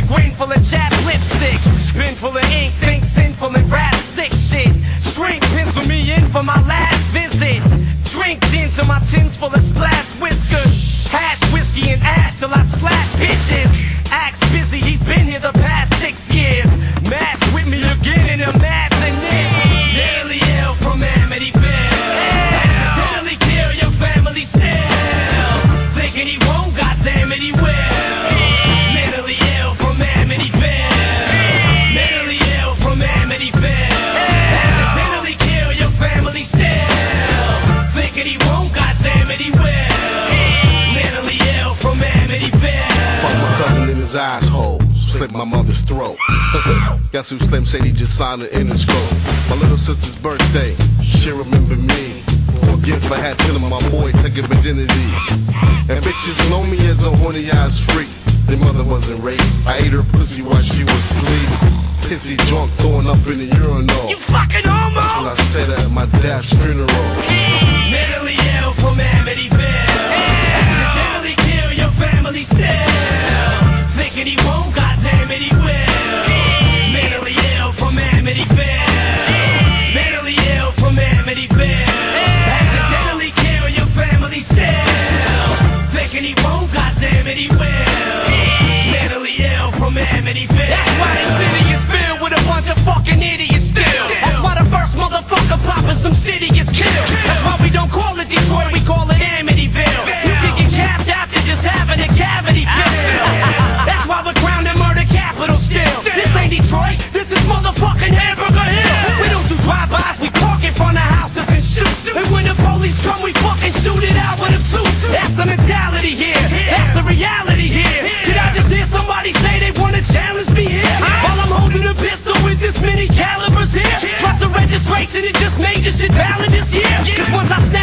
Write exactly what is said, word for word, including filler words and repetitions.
Grain full of chapped lipstick, bin full of ink, think sinful and rap sick shit. Shrink, pencil me in for my last visit. Drink gin till my tin's full of splash whiskers. Hash whiskey and ash till I slap bitches. Axe busy, he's been here the past six years. Mash with me again and imagine this. Nearly ill from Amityville. Accidentally kill your family still. Thinking he won't, goddamn it he will. Mentally ill from Amityville. Mentally ill from Amityville. Accidentally kill your family still. Thinking he won't, goddamn it he will. Mentally ill from Amityville. Fuck my cousin in his asshole, slit my mother's throat. Guess who Slim said he just signed an Interscope. My little sister's birthday, she remember me. For a gift I had to my boy, take a virginity. And bitches know me as a horny ass freak. Their mother wasn't raped, I ate her pussy while she was asleep. Pissy drunk, throwing up in the urinal. You fucking homo! That's what I said at my dad's funeral. Mentally ill from Amityville. Accidentally kill your family still. Thinking he won't, goddamn it he will. Mentally ill from Amityville. Mentally ill from Amityville. Accidentally kill your family still. Thinking he won't, goddamn it he will. Mentally ill from Amityville. That's why the city is filled with a bunch of fucking idiots still. That's why the first motherfucker popping some city is killed. That's why we don't call it Detroit, we call it Amityville. You can get capped after just having a cavity filled. That's why we're crowned the murder capital still. This ain't Detroit, this is motherfucking Hamburger Hill. We don't do drive-bys, we park in front of houses and shoot. And when the police come, we fucking shoot it out with a tooth. That's the mentality here, that's the reality here. Did I just hear somebody say they wanna challenge me here? While I'm holding a pistol with this many calibers here. Plus a registration, it just made this shit valid this year. Cause once I snap